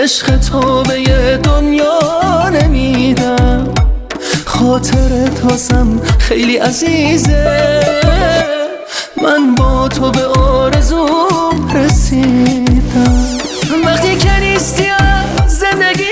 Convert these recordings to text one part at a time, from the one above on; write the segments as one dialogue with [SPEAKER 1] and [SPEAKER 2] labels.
[SPEAKER 1] عشق تو به یه دنیا نمیدم، خاطر توسم خیلی عزیزه، من با تو به آرزوم رسیدم. وقتی که نیستی از زندگی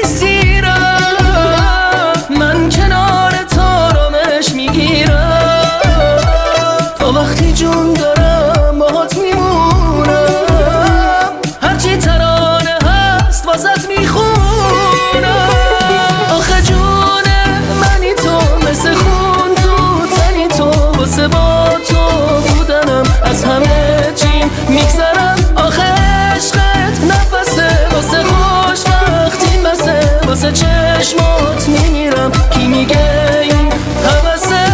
[SPEAKER 1] سیرم، من کنار تو آرامش میگیرم، تا وقتی جون دارم باهات میمونم، هرچی ترانه هست واسط میخونم. آخه جون منی تو، مثل خون تو تنی تو، واسه با تو بودنم از همه چیم میگذرم. آخه عشقت نفسه، واسه خوشبختی مسه، واسه چشمات میمیرم، کی میگه این حوثه؟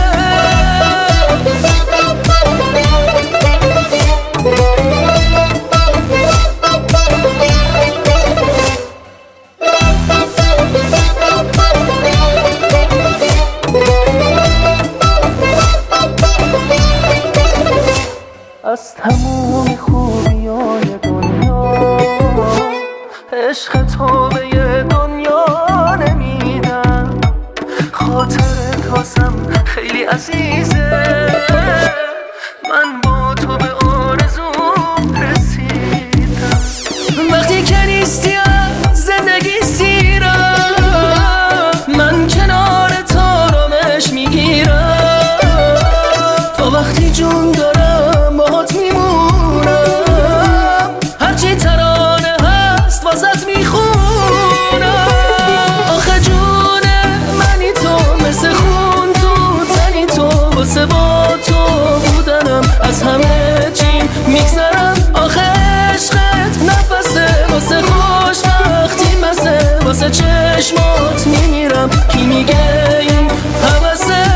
[SPEAKER 1] از تموم خوبیای دنیا عشق تو به یه دنیا نمیدم، خاطر توسم خیلی عزیزه، من با تو به آرزوم رسیدم. وقتی که نیستی از زندگی سیرم، من کنار تو آرامش میگیرم، تا وقتی جون دارم باهات میمونم، هرچی ترانه هست واسط میخونم. آخه جون منی تو، مثل خون تو تنی تو، واسه با تو بودنم از همه چیم میگذرم. آخه عشقت نفسه، واسه خوشبختی مسه، واسه چشمات میمیرم، کی میگه این حوثه؟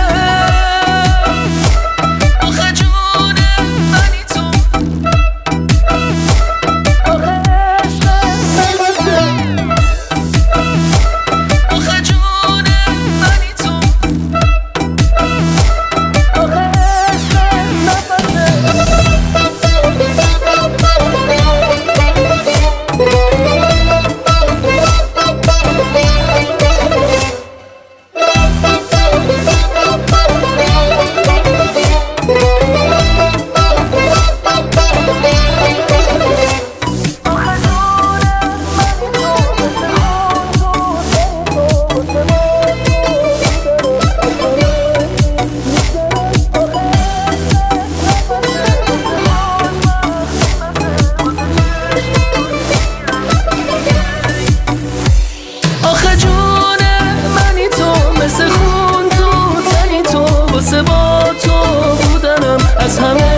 [SPEAKER 1] از همه